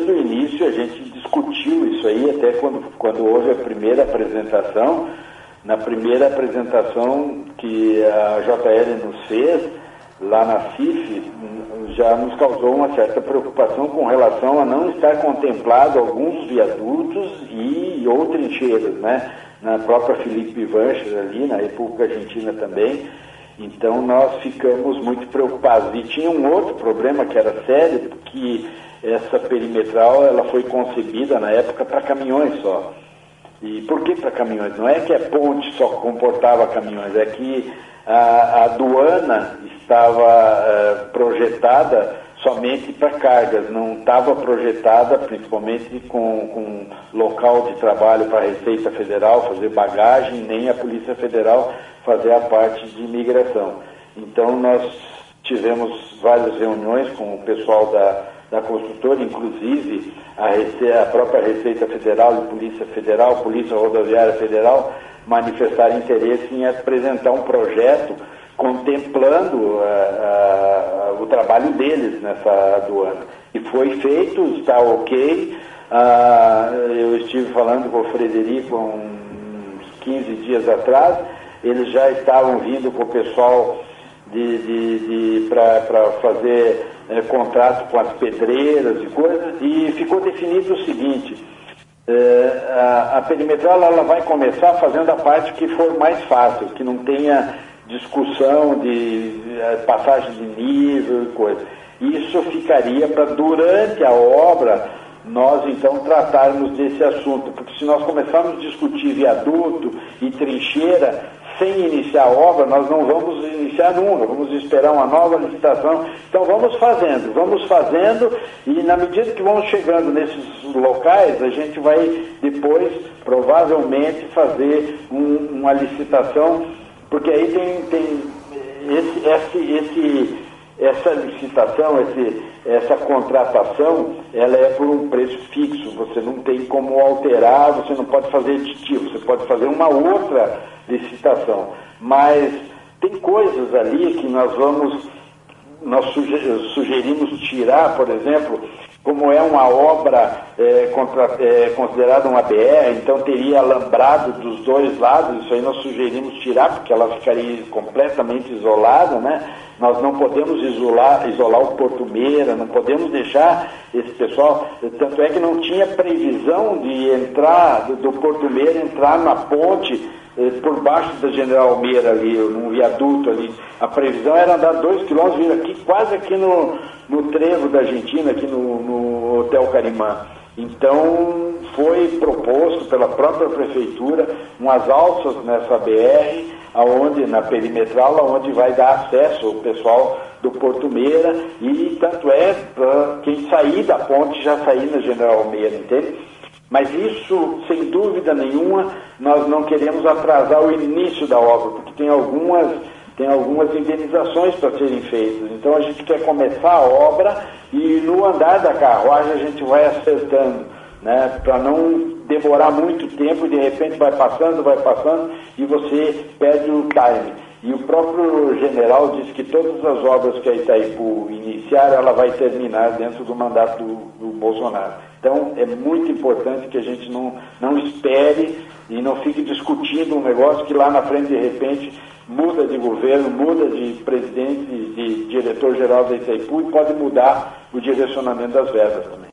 desde o início a gente discutiu isso aí, até quando houve a primeira apresentação. Na primeira apresentação que a JL nos fez, lá na CIF, já nos causou uma certa preocupação com relação a não estar contemplado alguns viadutos ou trincheiras, né? Na própria Felipe Vanches ali, na República Argentina também. Então nós ficamos muito preocupados. E tinha um outro problema que era sério, que essa perimetral ela foi concebida na época para caminhões só. E por que para caminhões? Não é que a ponte só comportava caminhões, é que a aduana estava projetada somente para cargas, não estava projetada principalmente com local de trabalho para a Receita Federal fazer bagagem, nem a Polícia Federal fazer a parte de imigração. Então nós tivemos várias reuniões com o pessoal da construtora, inclusive a própria Receita Federal e Polícia Federal, Polícia Rodoviária Federal, manifestaram interesse em apresentar um projeto contemplando o trabalho deles nessa aduana. E foi feito, está ok. Eu estive falando com o Frederico há uns 15 dias atrás, eles já estavam vindo com o pessoal para fazer contrato com as pedreiras e coisas, e ficou definido o seguinte: a perimetral ela vai começar fazendo a parte que for mais fácil, que não tenha discussão de passagem de nível e coisa. Isso ficaria para, durante a obra, nós então tratarmos desse assunto, porque se nós começarmos a discutir viaduto e trincheira sem iniciar a obra, nós não vamos iniciar nunca, vamos esperar uma nova licitação. Então vamos fazendo, e na medida que vamos chegando nesses locais, a gente vai depois, provavelmente, fazer uma licitação, porque aí tem essa licitação, essa contratação, ela é por um preço fixo, você não tem como alterar, você não pode fazer aditivo, você pode fazer uma outra licitação, mas tem coisas ali que nós sugerimos tirar, por exemplo, como é uma obra considerada uma BR, então teria alambrado dos dois lados, isso aí nós sugerimos tirar, porque ela ficaria completamente isolada, né? Nós não podemos isolar o Porto Meira, não podemos deixar esse pessoal, tanto é que não tinha previsão de entrar, do Porto Meira entrar na ponte por baixo da General Meira ali, num viaduto ali. A previsão era andar 2 quilômetros, vir aqui, quase aqui no trevo da Argentina, aqui no Hotel Carimã. Então foi proposto pela própria prefeitura umas alças nessa BR, na perimetral, onde vai dar acesso ao pessoal do Porto Meira, e tanto é para quem sair da ponte já sair na General Meira, entende? Mas isso, sem dúvida nenhuma, nós não queremos atrasar o início da obra, porque tem algumas indenizações para serem feitas. Então a gente quer começar a obra e no andar da carruagem a gente vai acertando, né, para não demorar muito tempo e de repente vai passando e você perde o time. E o próprio general disse que todas as obras que a Itaipu iniciar, ela vai terminar dentro do mandato do Bolsonaro. Então é muito importante que a gente não espere e não fique discutindo um negócio que lá na frente, de repente, muda de governo, muda de presidente, de diretor-geral da Itaipu, e pode mudar o direcionamento das verbas também.